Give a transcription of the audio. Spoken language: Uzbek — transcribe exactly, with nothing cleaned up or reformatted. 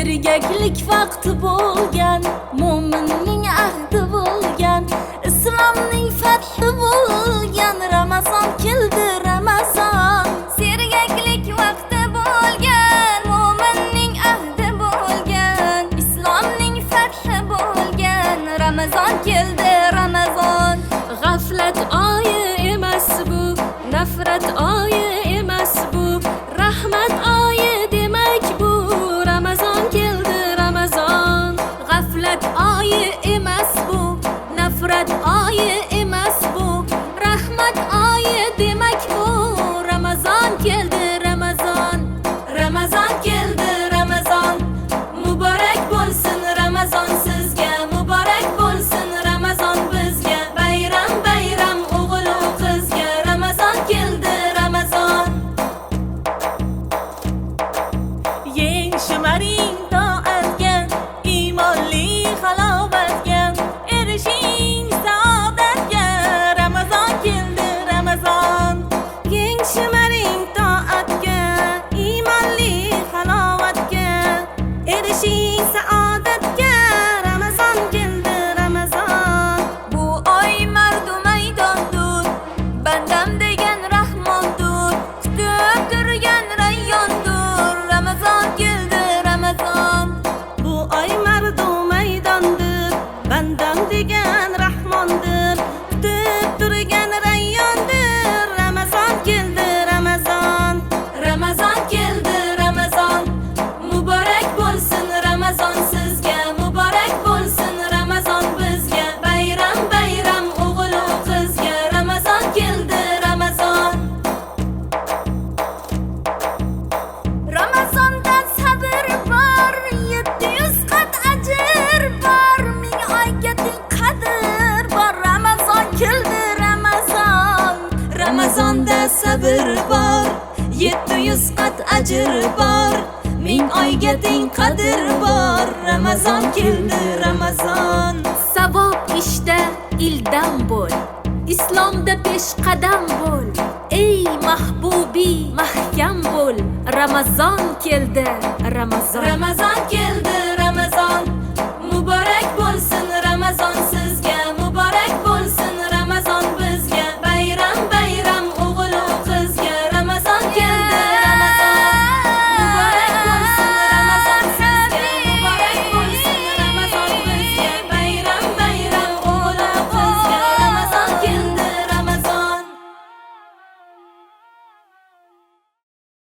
sergaklik vaqti bo'lgan, mo'minning ahdi bo'lgan, islomning fathi bo'lgan, Ramazon keldi Ramazon. Sergaklik vaqti bo'lgan, mo'minning ahdi bo'lgan, islomning fathi bo'lgan, Ramazon keldi Ramazon. G'aflat oyi emas bu, nafrat oyi emas bu, rahmat oyi demak bu, Ramazon keldi Ramazon. G'aflat oyi emas bu, nafrat oyi emas bu, rahmat oyi demak bu, Ramazon keldi Ramazon. Ramazon keldi Ramazon, muborak bo'lsin Ramazon sizga, muborak bo'lsin Ramazon bizga, bayram bayram o'g'il u qizga, Ramazon keldi Ramazon. Yeng shimaring toatga, iymonli halovatga, erishing saodatga, Ramazon keldi Ramazon. Yeng shimaring toatga, iymonli halovatga, erishing saodatga, Ramazon keldi Ramazon. Bu oy mardu maydondur, bandam degan rahmondur, kutib turgan rayyondur, Ramazon keldi Ramazon. Bu oy mardu maydondir, bandam degan rahmondir, kutib turgan rayyondir, Ramazon keldi Ramazon. Ramazon keldi Ramazon, muborak bo'lsin Ramazon sizga, muborak bo'lsin Ramazon bizga, bayram bayram o'g'il u qizga, Ramazon keldi Ramazon. Ramazonda sabr bor, yetti yuz qat ajr bor, ming oyga teng qadr bor, Ramazon keldi Ramazon. Ramazonda sabr bor, yetti yuz qat ajr bor, ming oyga teng qadr bor, Ramazon keldi Ramazon. Savob ishda ildam bo'l, islomda peshqadam bo'l, ey mahbubi mahkam bo'l, Ramazon keldi Ramazon. Ramazon keldi